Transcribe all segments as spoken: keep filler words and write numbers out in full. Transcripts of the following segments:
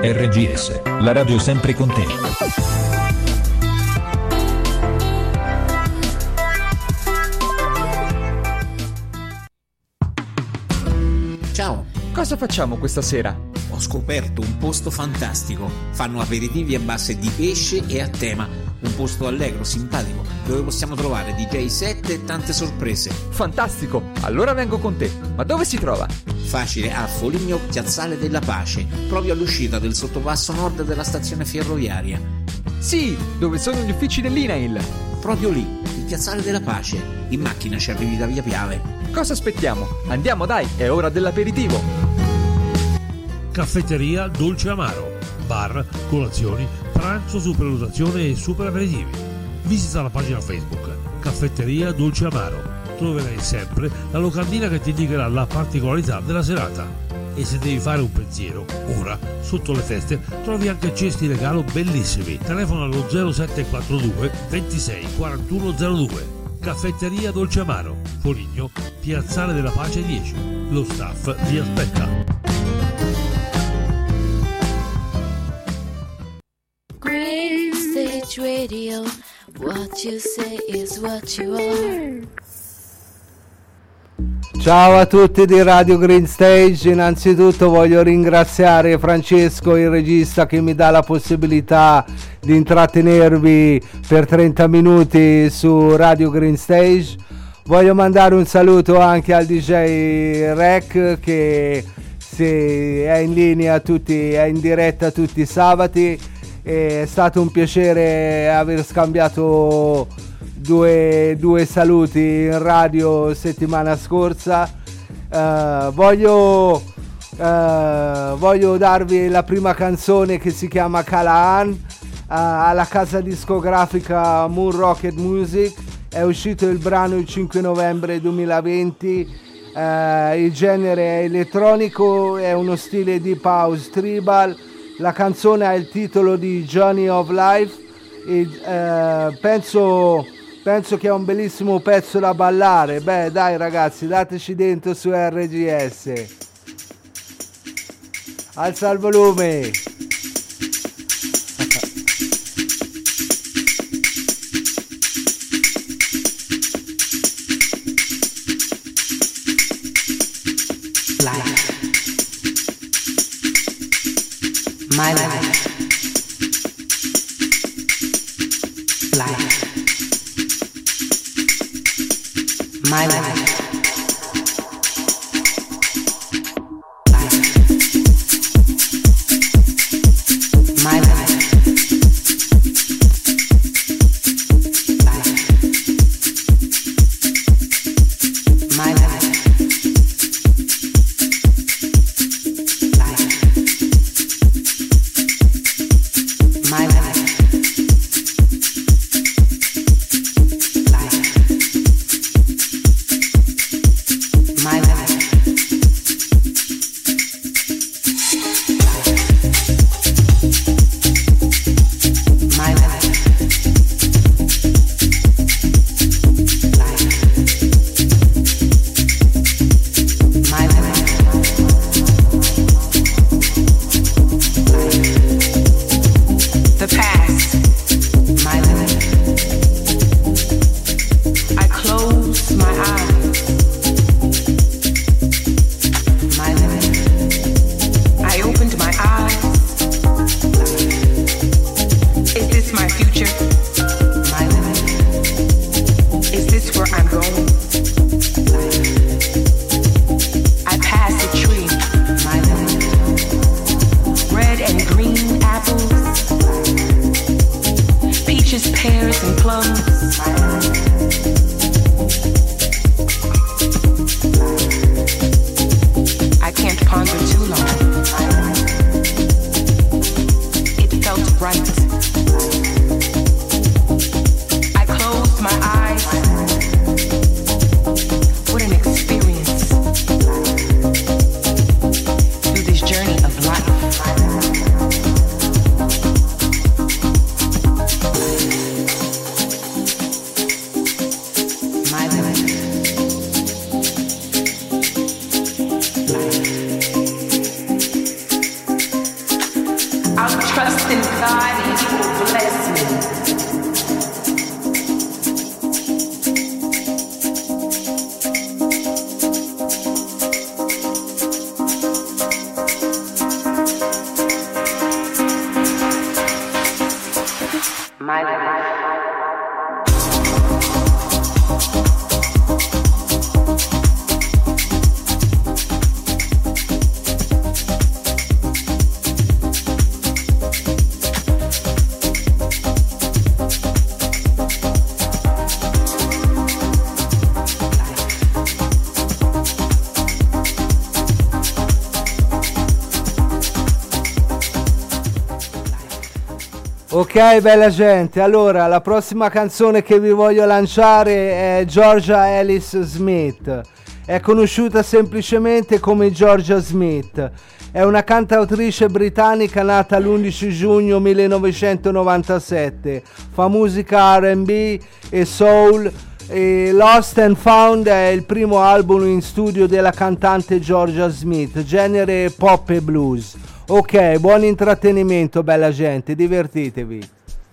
R G S, la radio sempre con te. Ciao. Cosa facciamo questa sera? Ho scoperto un posto fantastico. Fanno aperitivi a base di pesce e a tema. Un posto allegro, simpatico, dove possiamo trovare D J set e tante sorprese. Fantastico! Allora vengo con te. Ma dove si trova? Facile, a Foligno, Piazzale della Pace, proprio all'uscita del sottopasso nord della stazione ferroviaria. Sì, dove sono gli uffici dell'I N A I L. Proprio lì, il Piazzale della Pace. In macchina ci arrivi da Via Piave. Cosa aspettiamo? Andiamo dai, è ora dell'aperitivo. Caffetteria Dolce Amaro. Bar, colazioni, pranzo, superlotazione e super aperitivi. Visita la pagina Facebook Caffetteria Dolce Amaro. Troverai sempre la locandina che ti indicherà la particolarità della serata. E se devi fare un pensiero, ora, sotto le feste, trovi anche cesti regalo bellissimi. Telefono allo zero sette quattro due ventisei quarantuno zero due. Caffetteria Dolce Amaro, Foligno, Piazzale della Pace dieci. Lo staff vi aspetta. Green Stage Radio, what you say is what you are. Ciao a tutti di Radio Green Stage, innanzitutto voglio ringraziare Francesco, il regista, che mi dà la possibilità di intrattenervi per trenta minuti su Radio Green Stage. Voglio mandare un saluto anche al D J Rec, che se è in linea tutti, è in diretta tutti i sabati. È stato un piacere aver scambiato Due, due saluti in radio settimana scorsa. Uh, voglio, uh, voglio darvi la prima canzone, che si chiama Calaan, uh, alla casa discografica Moon Rocket Music. È uscito il brano il cinque novembre duemilaventi. Uh, il genere è elettronico, è uno stile deep house tribal. La canzone ha il titolo di Journey of Life e uh, penso Penso che è un bellissimo pezzo da ballare. Beh, dai ragazzi, dateci dentro su R G S. Alza il volume. Life. My life. Life. My life. My life. My life. My life. Ok, bella gente, allora la prossima canzone che vi voglio lanciare è Georgia Alice Smith. È conosciuta semplicemente come Georgia Smith. È una cantautrice britannica nata l'undici giugno millenovecentonovantasette. Fa musica R and B e soul. E Lost and Found è il primo album in studio della cantante Georgia Smith, genere pop e blues. Ok, buon intrattenimento, bella gente, divertitevi.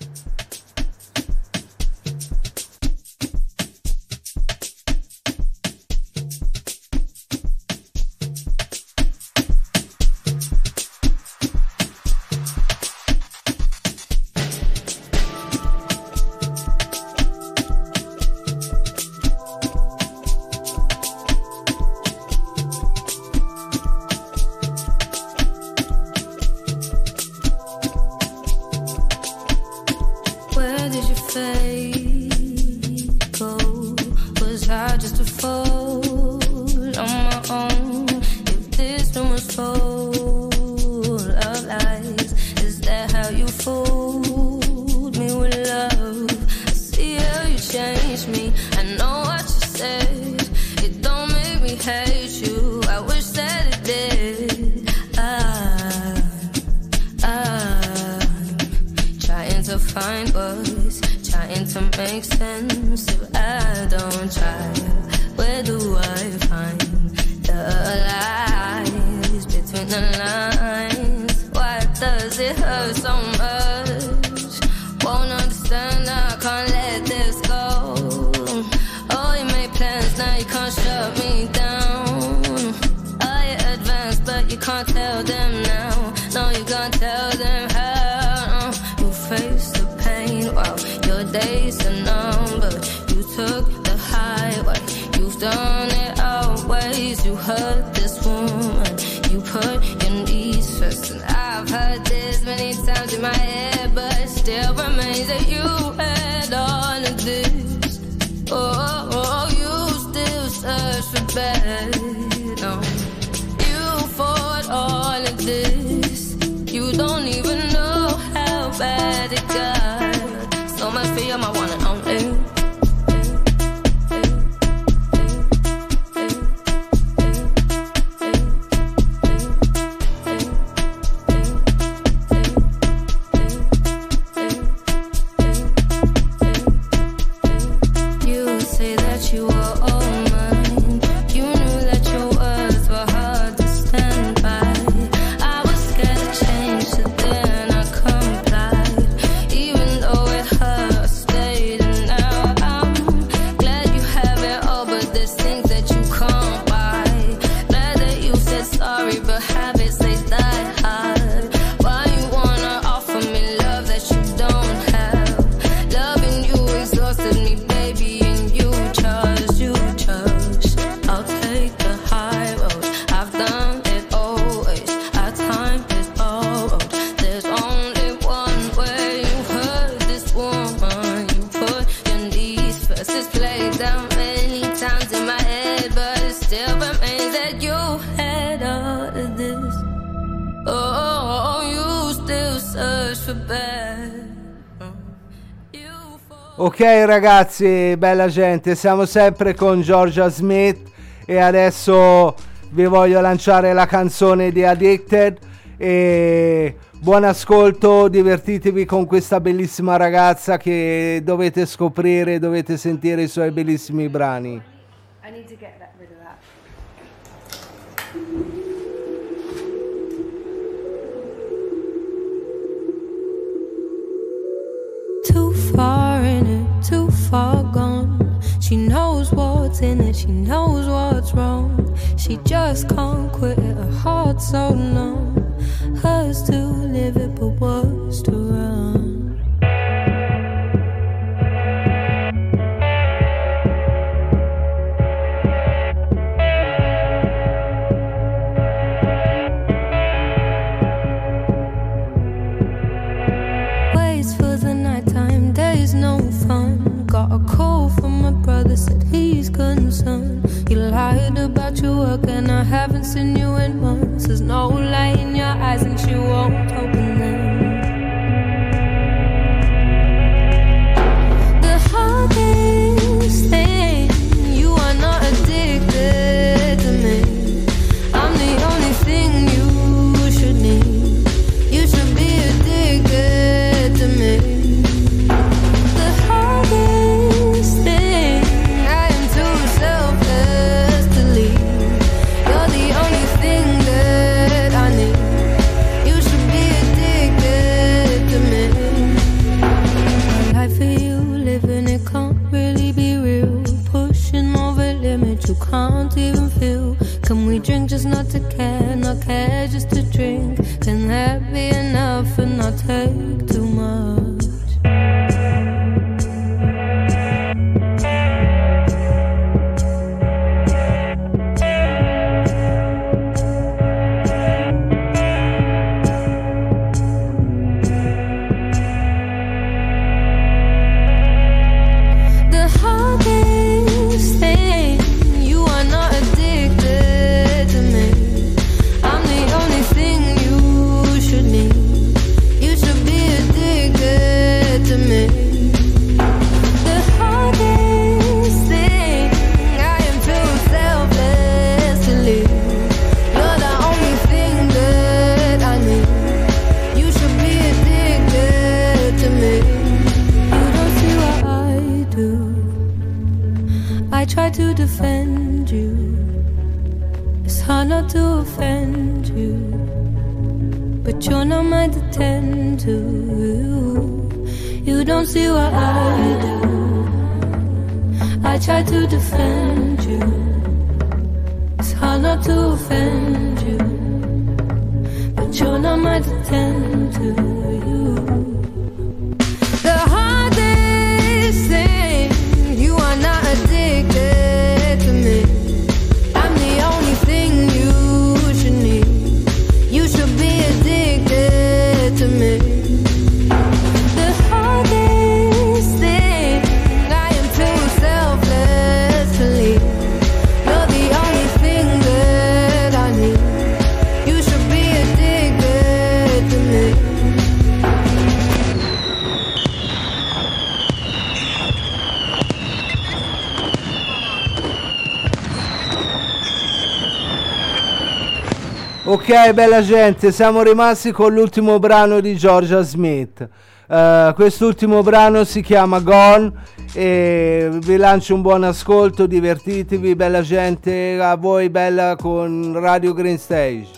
Ok ragazzi, bella gente, siamo sempre con Georgia Smith e adesso vi voglio lanciare la canzone di Addicted e buon ascolto, divertitevi con questa bellissima ragazza che dovete scoprire, dovete sentire i suoi bellissimi brani. I need to get that rid of that. Too far in it, too far gone. She knows what's in it, she knows what's wrong. She just can't quit it, her heart's so numb. Hers to live it, but worse to run. No fun. Got a call from my brother, said he's concerned. You lied about your work and I haven't seen you in months. There's no light in your eyes and she won't open them. me drink just not to care, not care just to drink. Can that be enough and not take too much? To defend you, it's hard not to offend you, but you're not mine to tend to. You don't see what I do. I try to defend you, it's hard not to offend you, but you're not mine to tend to. The hardest thing, you are not addicted. I'm the only thing you should need. You should be addicted to me. The hardest thing, I am too selfless to leave. You're the only thing that I need. You should be addicted to me. Ok, bella gente, siamo rimasti con l'ultimo brano di Georgia Smith. Uh, quest'ultimo brano si chiama Gone e vi lancio un buon ascolto, divertitevi, bella gente, a voi bella con Radio Green Stage.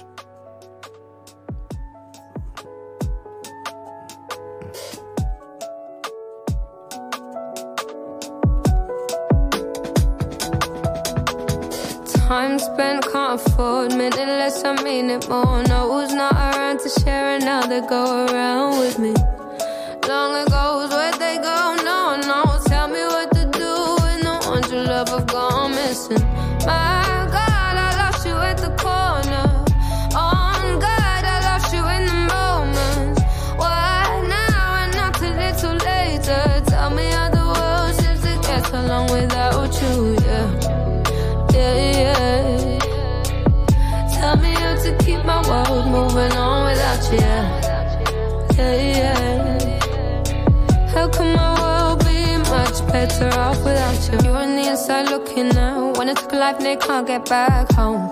Time spent, can't afford, minute less, I mean it more. No, who's not around to share and now they go around with me. Long ago, where'd they go? No one knows. Tell me what to do when the ones you love have gone missing. My God, I lost you at the corner. On God, I lost you in the moment. Why now and not till it's too later? Tell me how the world seems to get along without you, yeah. Yeah, yeah. Tell me how to keep my world moving on without you. Yeah, yeah. How can my world be much better off without you? You're on the inside looking out. When it took a life and they can't get back home.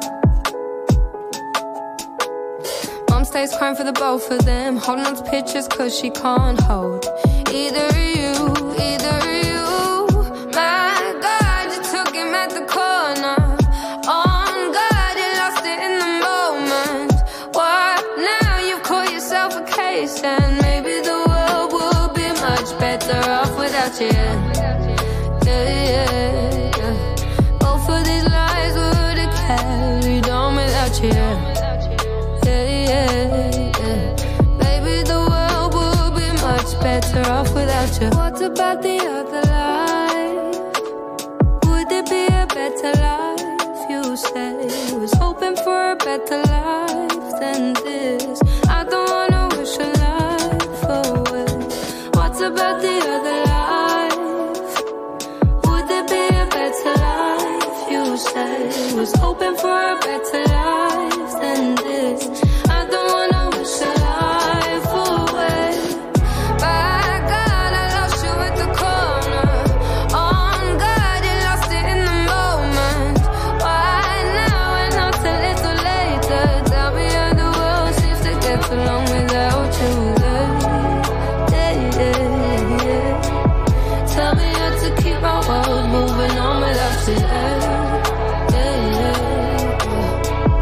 Mom stays crying for the both of them, holding on to pictures cause she can't hold either of you, either of you. My God, you took him at the corner. On God, you lost it in the moment. What now? You've caught yourself a case, and maybe the world would be much better off without you. Yeah, yeah, yeah. Both of these lies would have carried on without you. Yeah, yeah, yeah. Maybe the world would be much better off without you. What about the other life? Would it be a better life? You say was hoping for a better life than this. I don't wanna wish a life away. What about the other life? Would there be a better life? You say was hoping for a better life than this. I don't wanna wish a life away. My God, I lost you at the corner. On God, you lost it in the moment. Why now and not till it's too later? Tell me how the world seems to get along without you. Yeah, yeah, yeah. Tell me how to keep my world moving on without you. Yeah, yeah, yeah.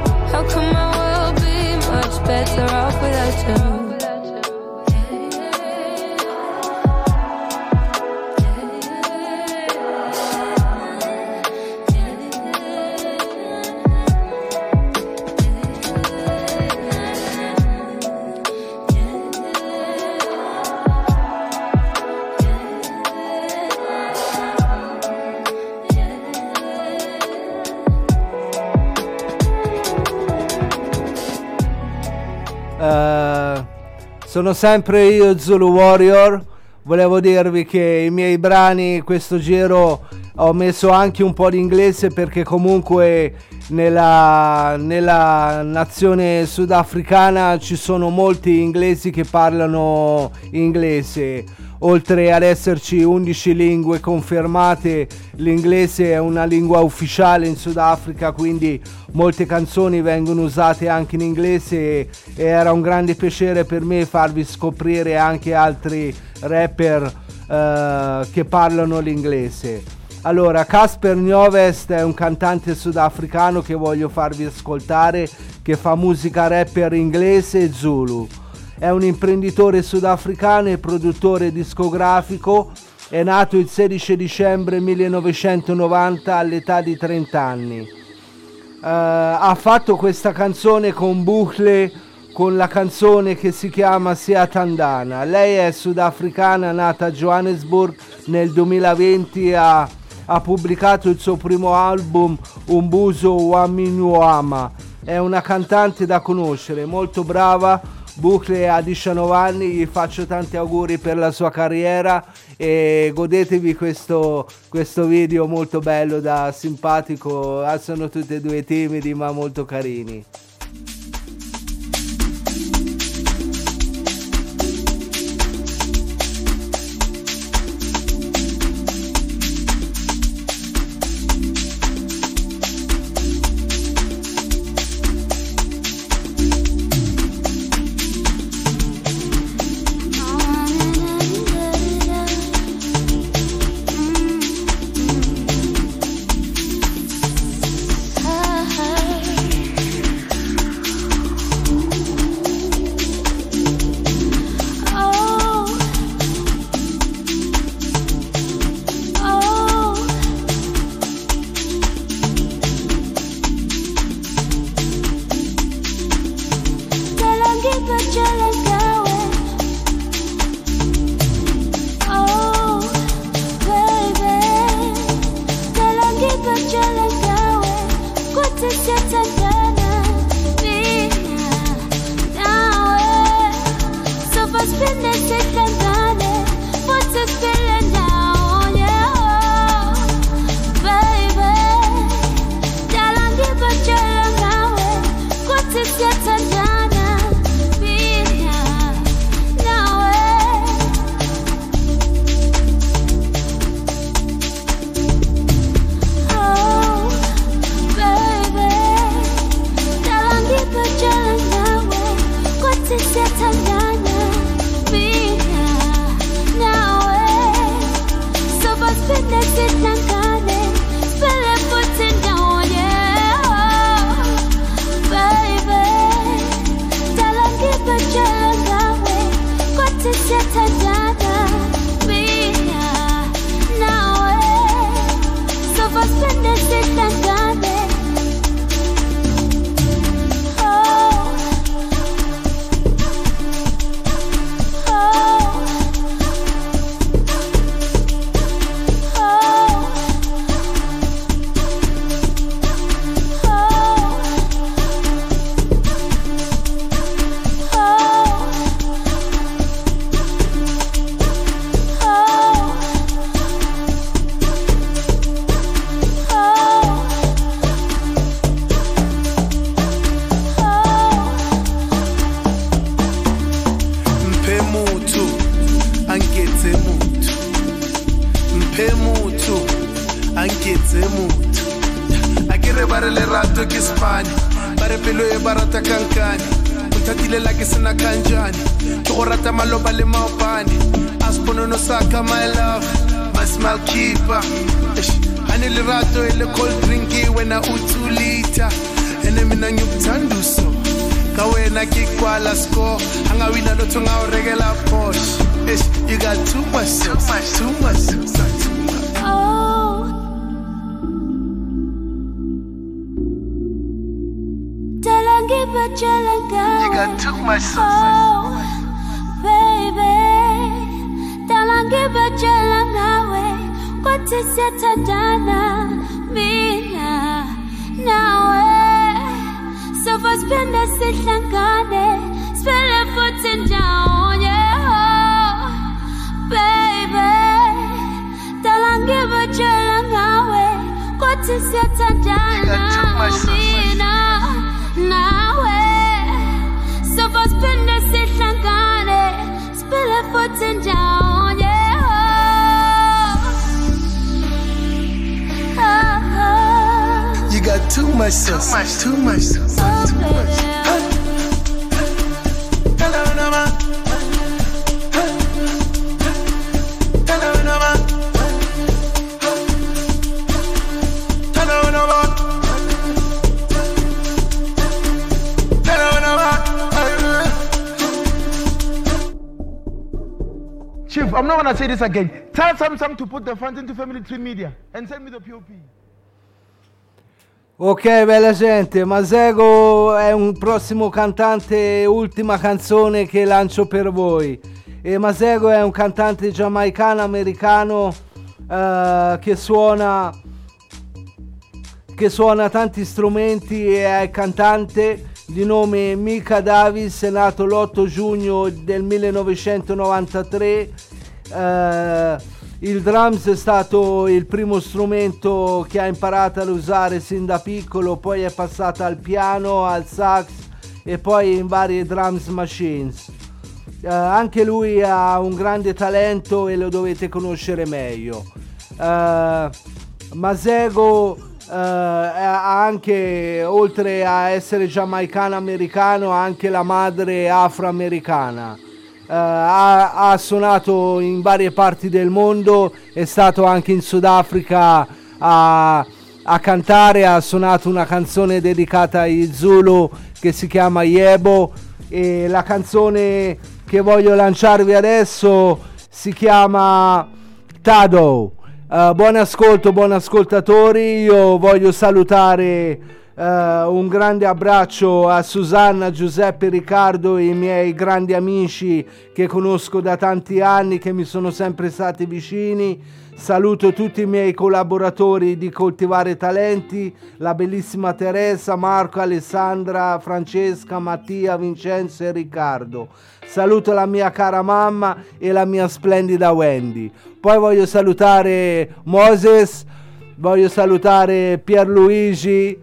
Uh, sono sempre io, Zulu Warrior. Volevo dirvi che i miei brani questo giro ho messo anche un po' di inglese, perché comunque nella, nella nazione sudafricana ci sono molti inglesi che parlano inglese. Oltre ad esserci undici lingue confermate, l'inglese è una lingua ufficiale in Sudafrica, quindi molte canzoni vengono usate anche in inglese, e era un grande piacere per me farvi scoprire anche altri rapper eh, che parlano l'inglese. Allora, Casper Nyovest è un cantante sudafricano che voglio farvi ascoltare, che fa musica rapper inglese e Zulu. È un imprenditore sudafricano e produttore discografico. È nato il sedici dicembre millenovecentonovanta all'età di trenta anni. Uh, ha fatto questa canzone con Buhle, con la canzone che si chiama Siatandana. Lei è sudafricana, nata a Johannesburg nel duemilaventi. Ha, ha pubblicato il suo primo album Umbuzo Waminyuama. È una cantante da conoscere, molto brava. Buhle ha diciannove anni, gli faccio tanti auguri per la sua carriera e godetevi questo, questo video molto bello, da simpatico. Ah, sono tutti e due timidi ma molto carini. spill it footing down, yeah, baby. Dalang give a jalang away. What is your tadana? Now, so for spin the sit langane, spill it footing down, yeah. Oh, oh. You got too much sauce, too much, too much, too much. Too much. Chief, I'm not going to say this again. Tell Samsung to put the front into Family Tree Media and send me the P O P. Ok, bella gente, Masego è un prossimo cantante, ultima canzone che lancio per voi. E Masego è un cantante giamaicano americano uh, che suona che suona tanti strumenti e è cantante di nome Mika Davis, è nato l'otto giugno del millenovecentonovantatré. Uh, il drums è stato il primo strumento che ha imparato ad usare sin da piccolo, poi è passato al piano, al sax e poi in varie drums machines. Uh, anche lui ha un grande talento e lo dovete conoscere meglio. Uh, Masego Uh, ha anche, oltre a essere giamaicano americano, ha anche la madre afroamericana. Uh, ha, ha suonato in varie parti del mondo, è stato anche in Sudafrica a, a cantare, ha suonato una canzone dedicata ai Zulu che si chiama Yebo, e la canzone che voglio lanciarvi adesso si chiama Tado. Uh, buon ascolto, buon ascoltatori. Io voglio salutare uh, un grande abbraccio a Susanna, Giuseppe, Riccardo, i miei grandi amici che conosco da tanti anni, che mi sono sempre stati vicini. Saluto tutti i miei collaboratori di Coltivare Talenti, la bellissima Teresa, Marco, Alessandra, Francesca, Mattia, Vincenzo e Riccardo. Saluto la mia cara mamma e la mia splendida Wendy. Poi voglio salutare Moses, voglio salutare Pierluigi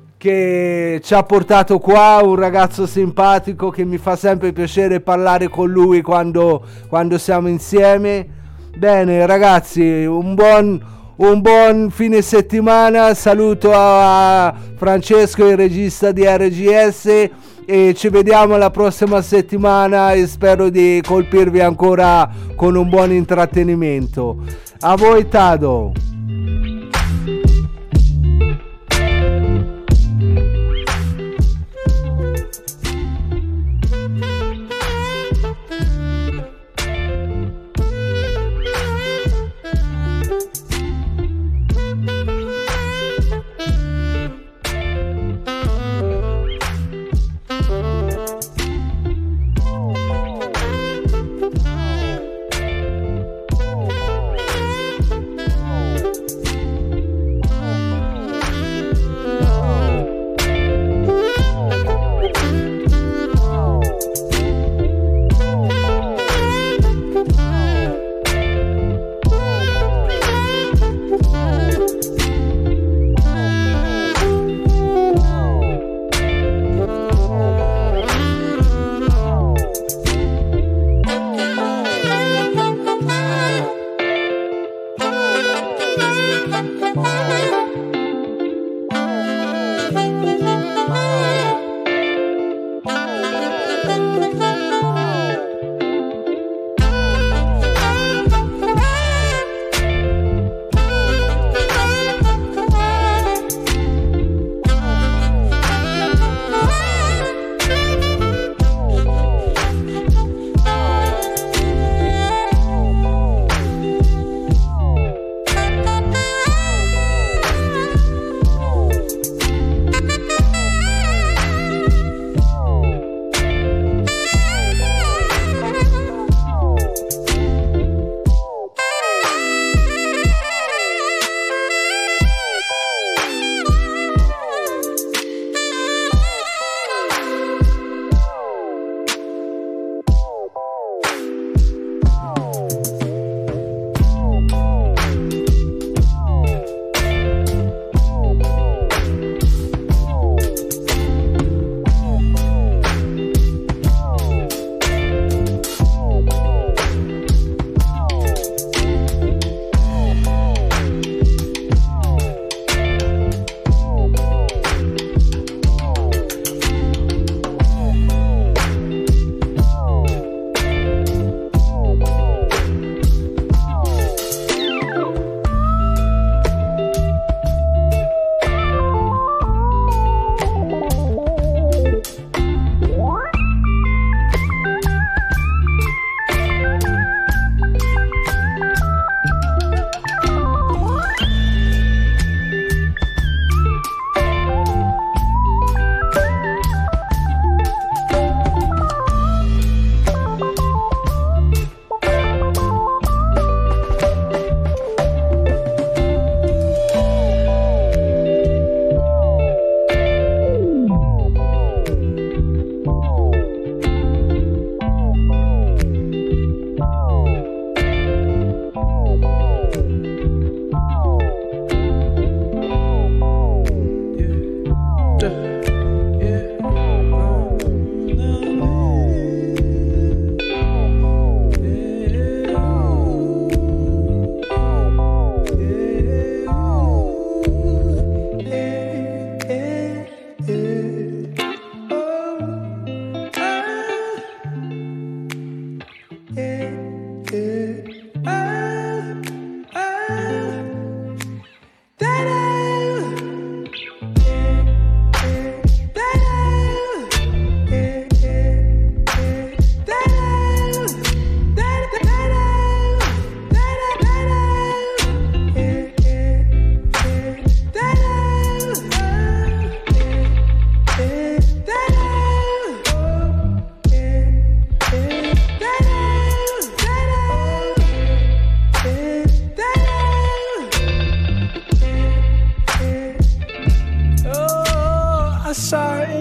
che ci ha portato qua, un ragazzo simpatico che mi fa sempre piacere parlare con lui quando, quando siamo insieme. Bene ragazzi, un buon, un buon fine settimana, saluto a Francesco, il regista di R G S, e ci vediamo la prossima settimana e spero di colpirvi ancora con un buon intrattenimento. A voi Tado. oh.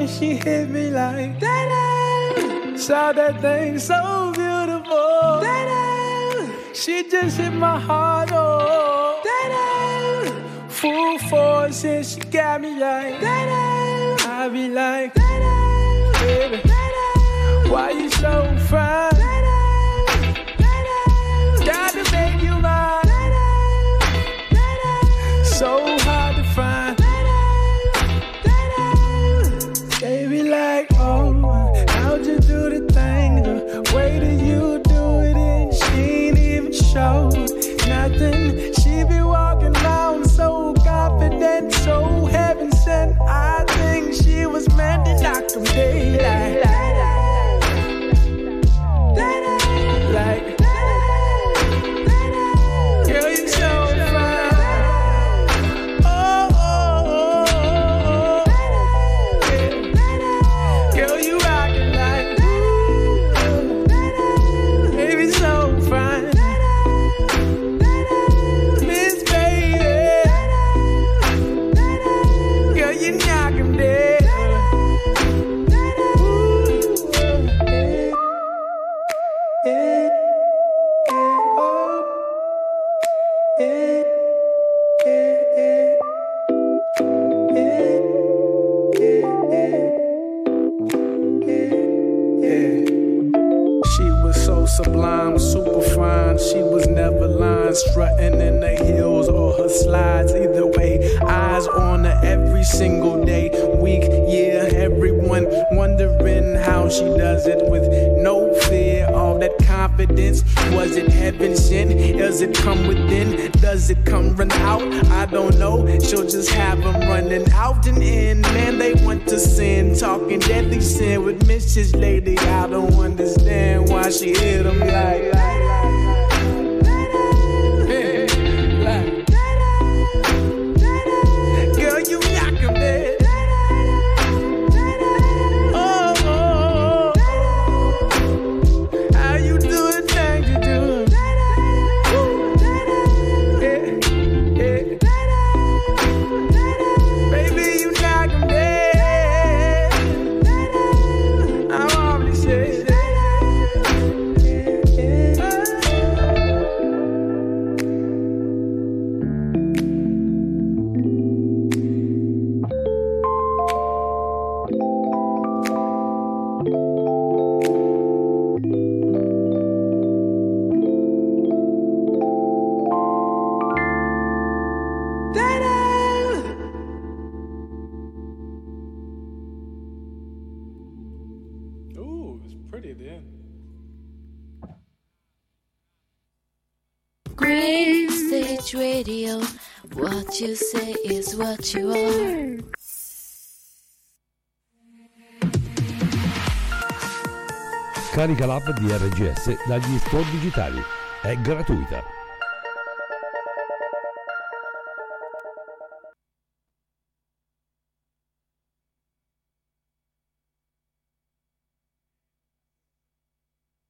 she hit me like that. Saw that thing so beautiful. That she just hit my heart. Oh, that full force and she got me like that. I be like, baby, why you so fine? Gotta make you mine. So hard to find. Baby, like, oh, how'd you do the thing? The way that you do it, and she ain't even show nothing. She be walking around so confident, so heaven sent. I think she was meant to knock them daylight. Like, girl, you so fine. Oh, oh, oh, oh, oh. Yeah. Girl, you rockin' like, ooh, baby, so fine. Miss Baby, girl, you knock 'em dead. Sublime, super fine. She was never lying, strutting in the heels or her slides. Either way, eyes on her every single day, week, year. Everyone wondering how she does it with no fear. All that confidence, was it heaven sent? Does it come within? Does it come run out? I don't know. She'll just have them running out and in. Man, they want to sin, talking deadly sin with Missus Lady. I don't understand why she hit them like, like, like, like. Girl, you knock 'em dead. Oh, oh, oh. How you do the things you do? Yeah, yeah. Baby, you knock 'em dead. I'm already saying. Green Stage Radio, what you say is what you are. Scarica l'app di R G S dagli store digitali, è gratuita.